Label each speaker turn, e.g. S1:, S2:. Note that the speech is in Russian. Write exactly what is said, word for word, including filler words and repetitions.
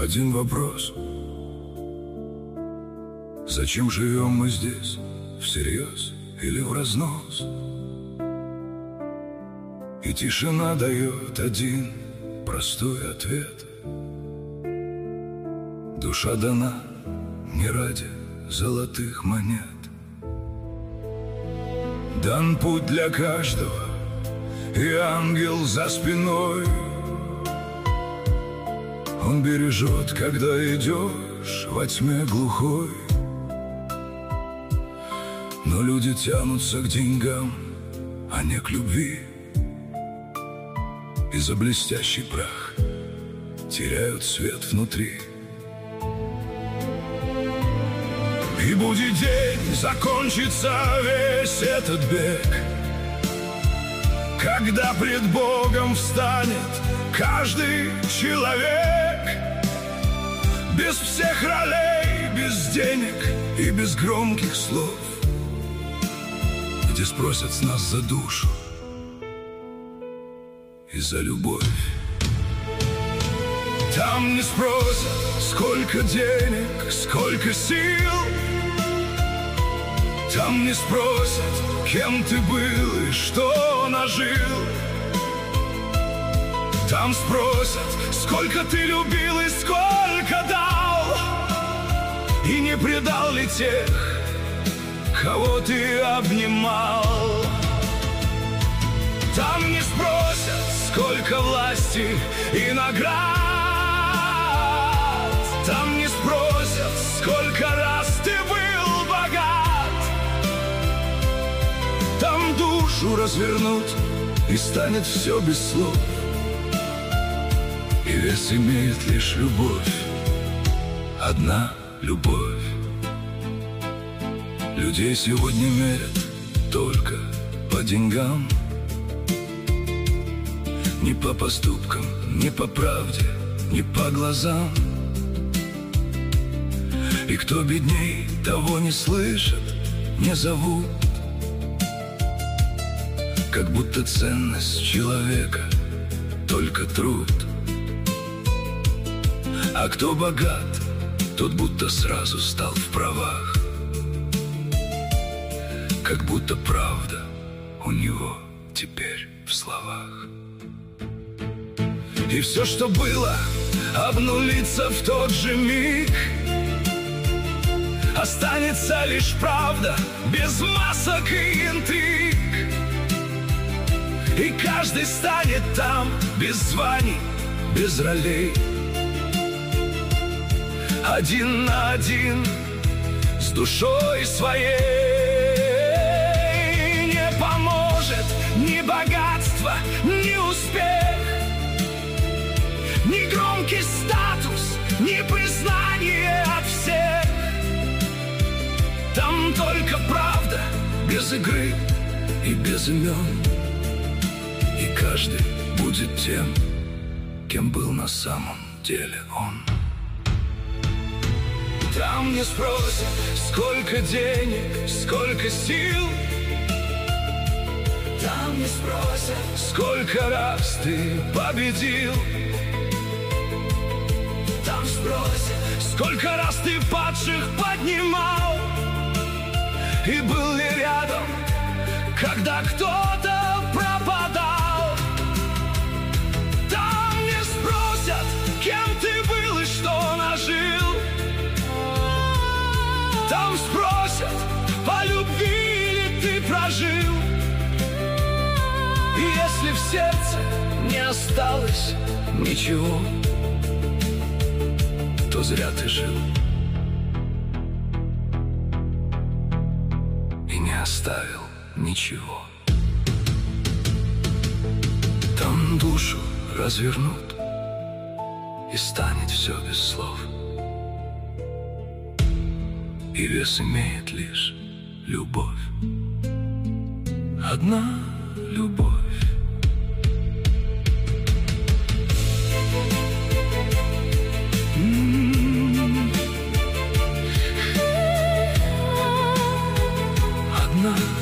S1: один вопрос: зачем живем мы здесь, всерьез или в разнос? И тишина дает один простой ответ: душа дана не ради золотых монет. Дан путь для каждого, и ангел за спиной. Он бережет, когда идешь во тьме глухой. Но люди тянутся к деньгам, а не к любви, и за блестящий прах теряют свет внутри. И будет день, закончится весь этот бег, когда пред Богом встанет каждый человек, без всех ролей, без денег и без громких слов, где спросят с нас за душу и за любовь. Там не спросят, сколько денег, сколько сил. Там не спросят, кем ты был и что нажил. Там спросят, сколько ты любил и сколько дал, и не предал ли тех, кого ты обнимал. Там не спросят, сколько власти и наград. Там не спросят, сколько раз ты был богат. Там душу развернут, и станет все без слов, и вес имеет лишь любовь, одна любовь. Людей сегодня мерят только по деньгам, не по поступкам, не по правде, не по глазам. И кто бедней, того не слышат, не зовут, как будто ценность человека только труд. А кто богат, тот будто сразу стал в правах, как будто правда у него теперь в словах. И все, что было, обнулится в тот же миг. Останется лишь правда, без масок и интриг. И каждый станет там, без званий, без ролей, один на один с душой своей. Не поможет ни богатство, ни успех, ни громкий статус, ни признание от всех. Там только правда, без игры и без имен, и каждый будет тем, кем был на самом деле он. Там не спросят, сколько денег, сколько сил. Там не спросят, сколько раз ты победил. Там спросят, сколько раз ты падших поднимал, и был ли рядом, когда кто-то пропадал. Там не спросят, кем ты был и что нажил. Там спросят, по любви ли ты прожил. И если в сердце не осталось ничего, то зря ты жил и не оставил ничего. Там душу развернут, и станет все без слов, и вес имеет лишь любовь, одна любовь. М-м-м. Одна